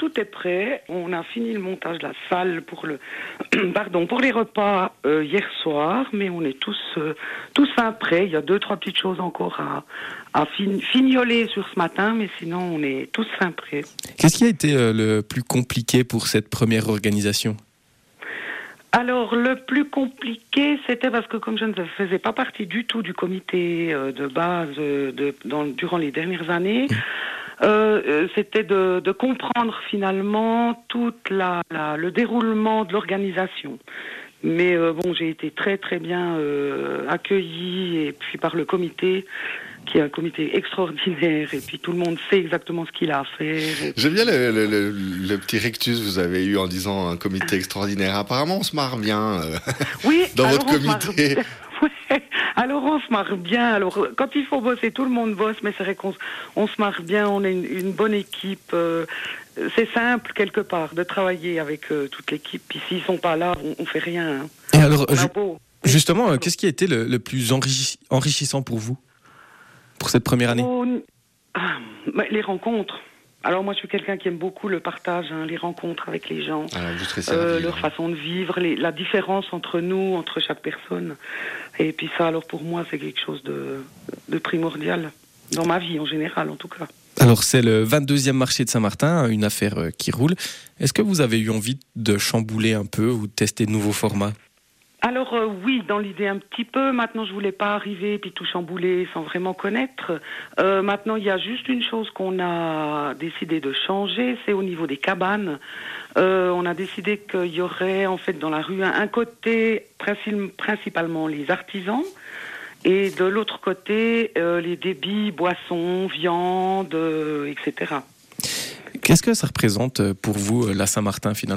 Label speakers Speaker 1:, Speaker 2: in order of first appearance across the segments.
Speaker 1: tout est prêt. On a fini le montage de la salle pour pour les repas hier soir, mais on est tous fins prêts. Il y a 2-3 petites choses encore à fignoler sur ce matin, mais sinon on est tous fins prêts.
Speaker 2: Qu'est-ce qui a été le plus compliqué pour cette première organisation ?
Speaker 1: Alors, le plus compliqué, c'était parce que comme je ne faisais pas partie du tout du comité de base durant les dernières années, c'était de comprendre finalement tout le déroulement de l'organisation. Mais j'ai été très très bien accueillie et puis par le comité, qui est un comité extraordinaire, et puis tout le monde sait exactement ce qu'il a à faire.
Speaker 3: J'aime bien le petit rectus que vous avez eu en disant un comité extraordinaire. Apparemment, on se marre bien dans votre comité.
Speaker 1: Alors on se marre bien. Alors quand il faut bosser, tout le monde bosse, mais c'est vrai qu'on se marre bien. On est une bonne équipe. C'est simple quelque part de travailler avec toute l'équipe. Puis s'ils sont pas là, on fait rien. Hein.
Speaker 2: Et alors, justement, qu'est-ce qui a été le plus enrichissant pour vous pour cette première année ?
Speaker 1: Les rencontres. Alors moi je suis quelqu'un qui aime beaucoup le partage, les rencontres avec les gens, leur façon de vivre, la différence entre nous, entre chaque personne. Et puis ça, alors pour moi, c'est quelque chose de primordial dans ma vie en général, en tout cas.
Speaker 2: Alors c'est le 22e marché de Saint-Martin, une affaire qui roule. Est-ce que vous avez eu envie de chambouler un peu ou de tester de nouveaux formats ?
Speaker 1: Alors oui, dans l'idée un petit peu. Maintenant, je voulais pas arriver et puis tout chambouler sans vraiment connaître. Maintenant, il y a juste une chose qu'on a décidé de changer, c'est au niveau des cabanes. On a décidé qu'il y aurait en fait dans la rue un côté principalement les artisans et de l'autre côté les débits, boissons, viande, etc.
Speaker 2: Qu'est-ce que ça représente pour vous la Saint-Martin finalement ?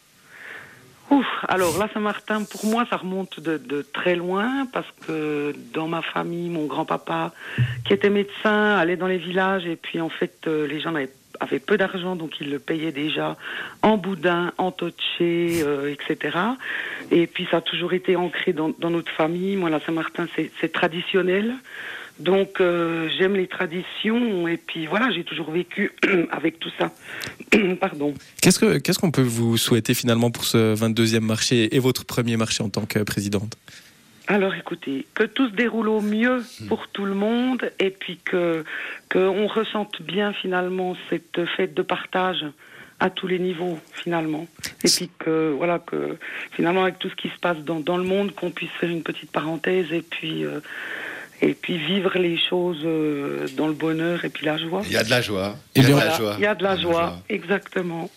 Speaker 1: Alors là, Saint-Martin, pour moi, ça remonte de très loin, parce que dans ma famille, mon grand-papa, qui était médecin, allait dans les villages, et puis en fait, les gens avaient peu d'argent, donc ils le payaient déjà en boudin, en totché, etc. Et puis ça a toujours été ancré dans notre famille. Moi, la Saint-Martin, c'est traditionnel. Donc j'aime les traditions et puis voilà, j'ai toujours vécu avec tout ça. Pardon.
Speaker 2: Qu'est-ce qu'on peut vous souhaiter finalement pour ce 22e marché et votre premier marché en tant que présidente ?
Speaker 1: Alors écoutez, que tout se déroule au mieux pour tout le monde et puis qu'on ressente bien finalement cette fête de partage à tous les niveaux finalement. Et puis que finalement avec tout ce qui se passe dans le monde, qu'on puisse faire une petite parenthèse et puis vivre les choses dans le bonheur et puis la joie.
Speaker 3: Il y a de la joie.
Speaker 1: Il y a de la joie, exactement.